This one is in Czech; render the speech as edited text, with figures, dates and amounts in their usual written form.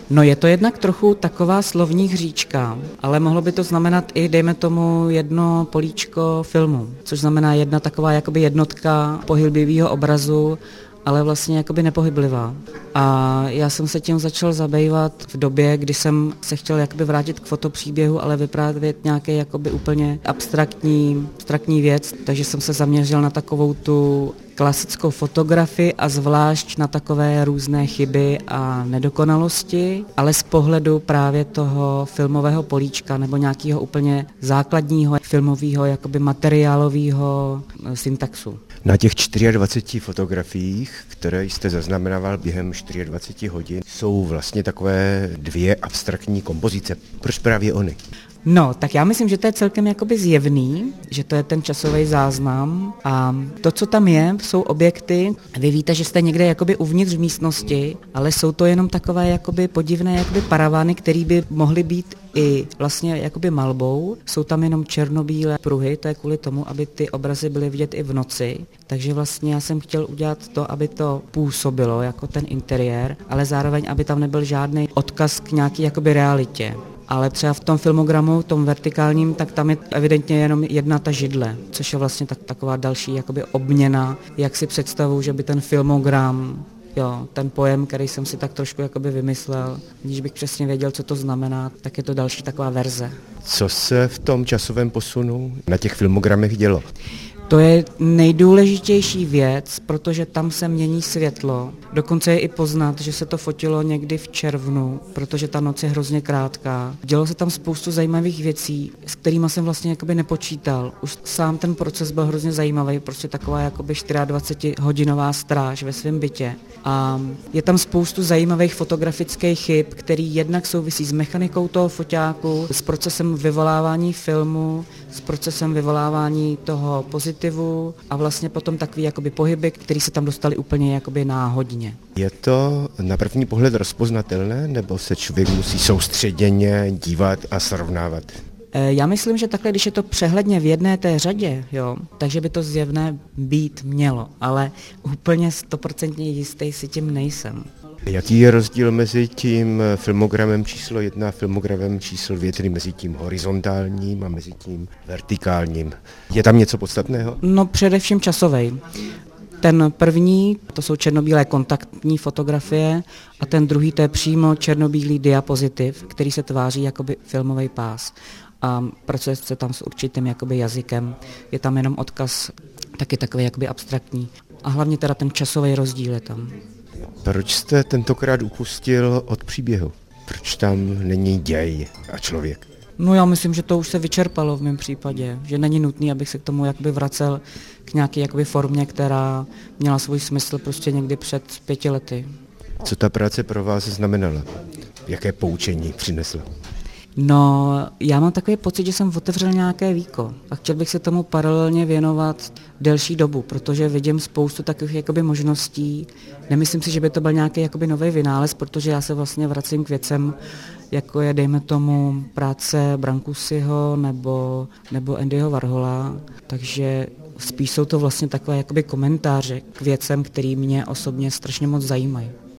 No je to jednak trochu taková slovní hříčka, ale mohlo by to znamenat i, dejme tomu, jedno políčko filmu, což znamená jedna taková jakoby jednotka pohyblivého obrazu, ale vlastně jakoby nepohyblivá. A já jsem se tím začal zabývat v době, kdy jsem se chtěl jakoby vrátit k fotopříběhu, ale vyprávět nějaký jakoby úplně abstraktní věc, takže jsem se zaměřil na takovou tu klasickou fotografii a zvlášť na takové různé chyby a nedokonalosti, ale z pohledu právě toho filmového políčka nebo nějakého úplně základního filmového jakoby materiálového syntaxu. Na těch 24 fotografiích, které jste zaznamenával během 24 hodin, jsou vlastně takové dvě abstraktní kompozice. Proč právě ony? No, tak já myslím, že to je celkem jakoby zjevný, že to je ten časový záznam a to, co tam je, jsou objekty. Vy víte, že jste někde jakoby uvnitř v místnosti, ale jsou to jenom takové jakoby podivné jakoby paravány, které by mohly být i vlastně jakoby malbou. Jsou tam jenom černobílé pruhy, to je kvůli tomu, aby ty obrazy byly vidět i v noci. Takže vlastně já jsem chtěl udělat to, aby to působilo jako ten interiér, ale zároveň, aby tam nebyl žádný odkaz k nějaký jakoby realitě. Ale třeba v tom filmogramu, tom vertikálním, tak tam je evidentně jenom jedna ta židle, což je vlastně taková další jakoby obměna, jak si představuji, že by ten filmogram, ten pojem, který jsem si tak trošku jakoby vymyslel, když bych přesně věděl, co to znamená, tak je to další taková verze. Co se v tom časovém posunu na těch filmogramech dělo? To je nejdůležitější věc, protože tam se mění světlo. Dokonce je i poznat, že se to fotilo někdy v červnu, protože ta noc je hrozně krátká. Dělo se tam spoustu zajímavých věcí, s kterými jsem vlastně jakoby nepočítal. Už sám ten proces byl hrozně zajímavý, prostě taková jakoby 24hodinová stráž ve svém bytě. A je tam spoustu zajímavých fotografických chyb, který jednak souvisí s mechanikou toho foťáku, s procesem vyvolávání filmu, s procesem vyvolávání toho pozitivu a vlastně potom takový jakoby pohyby, které se tam dostaly úplně jakoby náhodně. Je to na první pohled rozpoznatelné, nebo se člověk musí soustředěně dívat a srovnávat? Já myslím, že takhle, když je to přehledně v jedné té řadě, takže by to zjevné být mělo, ale úplně 100% jistý si tím nejsem. Jaký je rozdíl mezi tím filmogramem číslo 1 a filmogramem číslo 2, tedy mezi tím horizontálním a mezi tím vertikálním? Je tam něco podstatného? No především časovej. Ten první, to jsou černobílé kontaktní fotografie a ten druhý, to je přímo černobílý diapozitiv, který se tváří jakoby filmový pás. A pracuje se tam s určitým jakoby jazykem. Je tam jenom odkaz, taky takový jakoby abstraktní. A hlavně teda ten časový rozdíl je tam. Proč jste tentokrát upustil od příběhu? Proč tam není děj a člověk? No já myslím, že to už se vyčerpalo v mém případě, že není nutný, abych se k tomu jakoby vracel k nějaké jakoby formě, která měla svůj smysl prostě někdy před 5 lety. Co ta práce pro vás znamenala? Jaké poučení přinesla? No, já mám takový pocit, že jsem otevřel nějaké víko a chtěl bych se tomu paralelně věnovat delší dobu, protože vidím spoustu takových jakoby možností. Nemyslím si, že by to byl nějaký jakoby nový vynález, protože já se vlastně vracím k věcem, jako je, dejme tomu, práce Brancusiho nebo Andyho Warhola, takže spíš jsou to vlastně takové jakoby komentáře k věcem, které mě osobně strašně moc zajímají.